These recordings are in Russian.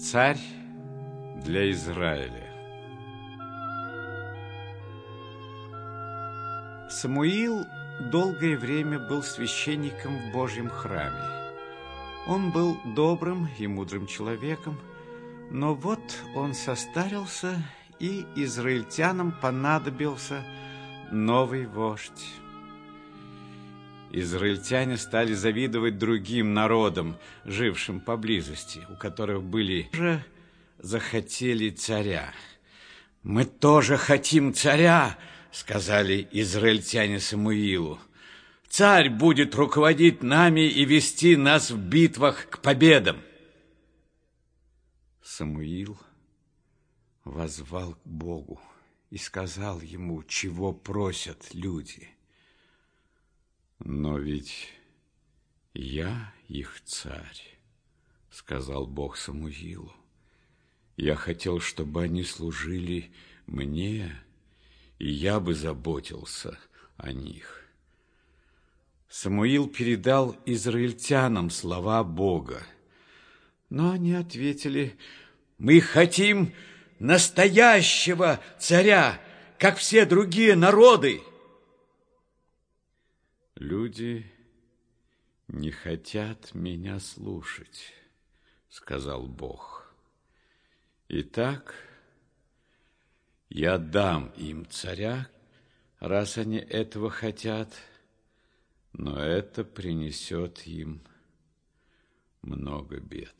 Царь для Израиля. Самуил долгое время был священником в Божьем храме. Он был добрым и мудрым человеком, но вот он состарился, и израильтянам понадобился новый вождь. Израильтяне стали завидовать другим народам, жившим поблизости, у которых были же захотели царя. «Мы тоже хотим царя», — сказали израильтяне Самуилу. «Царь будет руководить нами и вести нас в битвах к победам». Самуил воззвал к Богу и сказал ему, чего просят люди. «Но ведь я их царь», — сказал Бог Самуилу. «Я хотел, чтобы они служили мне, и я бы заботился о них». Самуил передал израильтянам слова Бога, но они ответили: «Мы хотим настоящего царя, как все другие народы». «Люди не хотят меня слушать», — сказал Бог. «Итак, я дам им царя, раз они этого хотят, но это принесет им много бед».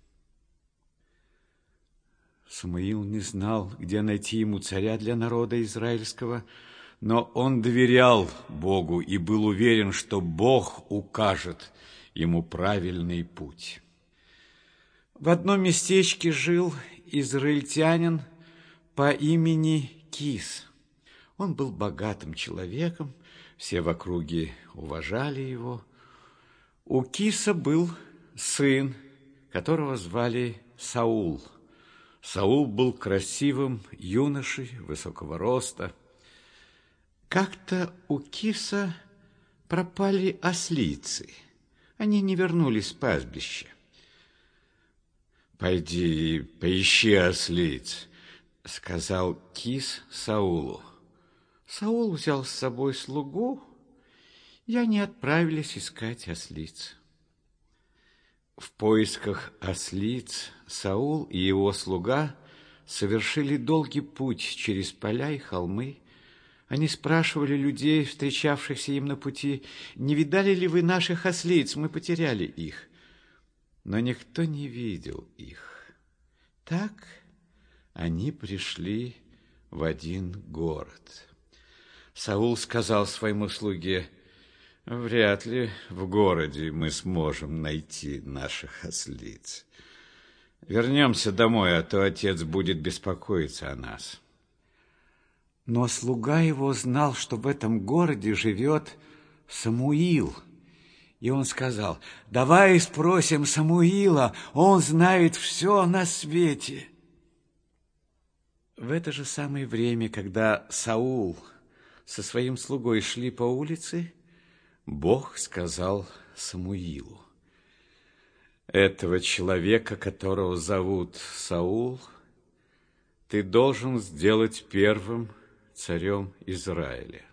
Самуил не знал, где найти ему царя для народа израильского, но он доверял Богу и был уверен, что Бог укажет ему правильный путь. В одном местечке жил израильтянин по имени Кис. Он был богатым человеком, все в округе уважали его. У Киса был сын, которого звали Саул. Саул был красивым юношей, высокого роста. Как-то у Киса пропали ослицы. Они не вернулись с пастбища. «Пойди поищи ослиц», — сказал Кис Саулу. Саул взял с собой слугу, и они отправились искать ослиц. В поисках ослиц Саул и его слуга совершили долгий путь через поля и холмы. Они спрашивали людей, встречавшихся им на пути: «Не видали ли вы наших ослиц? Мы потеряли их». Но никто не видел их. Так они пришли в один город. Саул сказал своему слуге: «Вряд ли в городе мы сможем найти наших ослиц. Вернемся домой, а то отец будет беспокоиться о нас». Но слуга его знал, что в этом городе живет Самуил. И он сказал: «Давай спросим Самуила, он знает все на свете». В это же самое время, когда Саул со своим слугой шли по улице, Бог сказал Самуилу: «Этого человека, которого зовут Саул, ты должен сделать первым царем Израиля».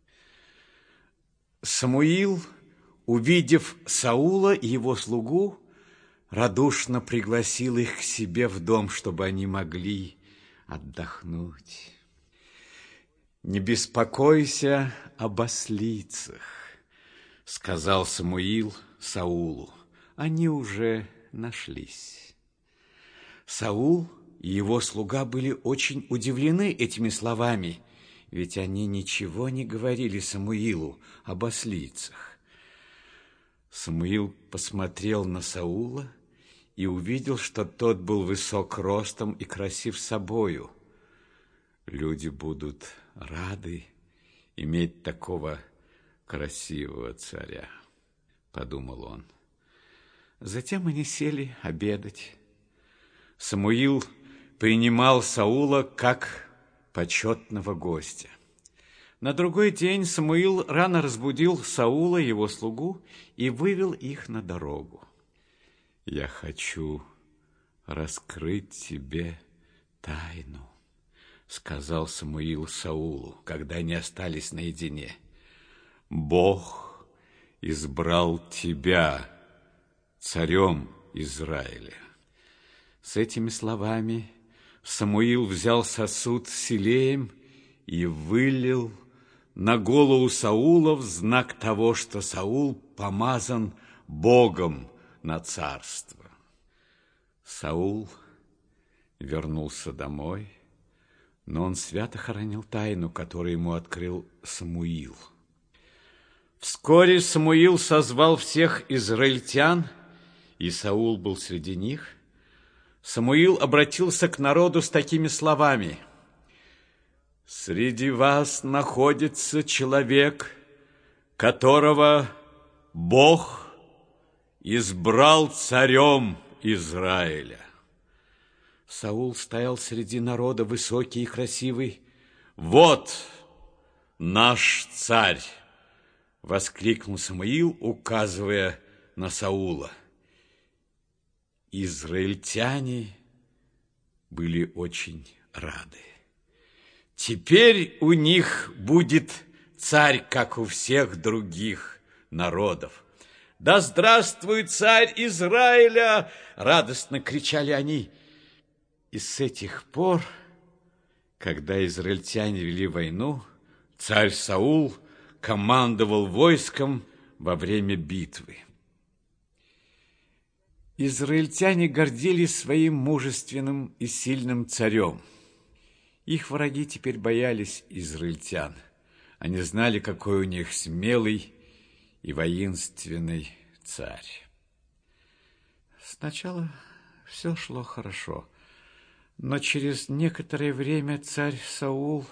Самуил, увидев Саула и его слугу, радушно пригласил их к себе в дом, чтобы они могли отдохнуть. «Не беспокойся об ослицах», — сказал Самуил Саулу. «Они уже нашлись». Саул и его слуга были очень удивлены этими словами, ведь они ничего не говорили Самуилу об ослицах. Самуил посмотрел на Саула и увидел, что тот был высок ростом и красив собою. «Люди будут рады иметь такого красивого царя», — подумал он. Затем они сели обедать. Самуил принимал Саула как почетного гостя. На другой день Самуил рано разбудил Саула, его слугу, и вывел их на дорогу. «Я хочу раскрыть тебе тайну, сказал Самуил Саулу, когда они остались наедине. Бог избрал тебя царем Израиля. С этими словами Самуил взял сосуд с елеем и вылил на голову Саула в знак того, что Саул помазан Богом на царство. Саул вернулся домой, но он свято хранил тайну, которую ему открыл Самуил. Вскоре Самуил созвал всех израильтян, и Саул был среди них. Самуил обратился к народу с такими словами: «Среди вас находится человек, которого Бог избрал царем Израиля». Саул стоял среди народа, высокий и красивый. «Вот наш царь!» — воскликнул Самуил, указывая на Саула. Израильтяне были очень рады. Теперь у них будет царь, как у всех других народов. «Да здравствует царь Израиля!» — радостно кричали они. И с этих пор, когда израильтяне вели войну, царь Саул командовал войском во время битвы. Израильтяне гордились своим мужественным и сильным царем. Их враги теперь боялись израильтян. Они знали, какой у них смелый и воинственный царь. Сначала все шло хорошо, но через некоторое время царь Саул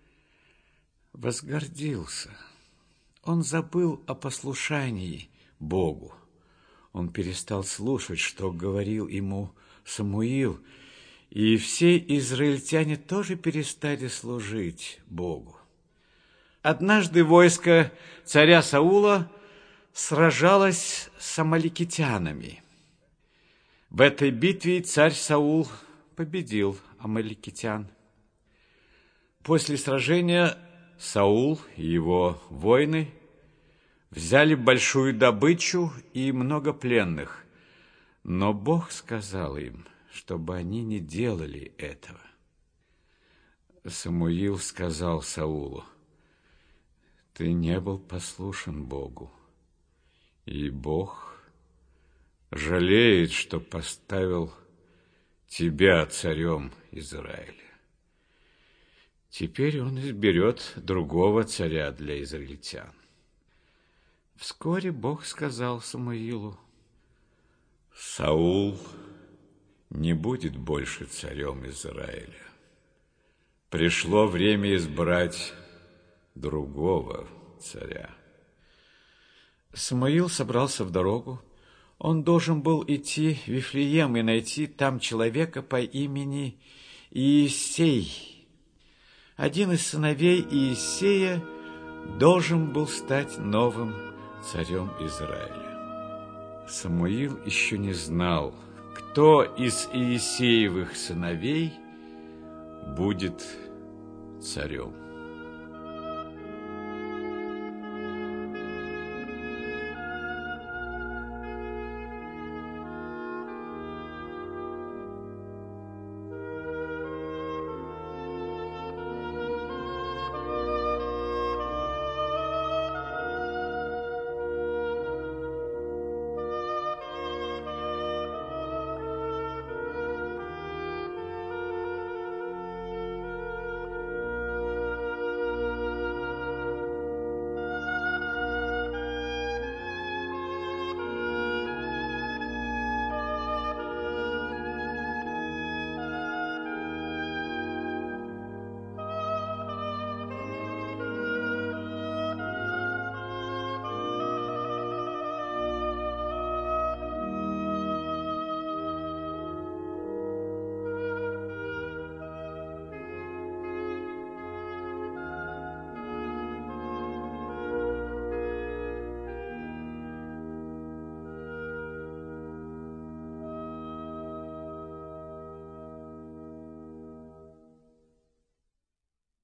возгордился. Он забыл о послушании Богу. Он перестал слушать, что говорил ему Самуил, и все израильтяне тоже перестали служить Богу. Однажды войско царя Саула сражалось с амаликитянами. В этой битве царь Саул победил амаликитян. После сражения Саул и его воины взяли большую добычу и много пленных, но Бог сказал им, чтобы они не делали этого. Самуил сказал Саулу: «Ты не был послушен Богу, и Бог жалеет, что поставил тебя царем Израиля. Теперь он изберет другого царя для израильтян». Вскоре Бог сказал Самуилу: «Саул не будет больше царем Израиля. Пришло время избрать другого царя». Самуил собрался в дорогу. Он должен был идти в Вифлеем и найти там человека по имени Иессей. Один из сыновей Иессея должен был стать новым царем Израиля. Самуил еще не знал, кто из Иессеевых сыновей будет царем.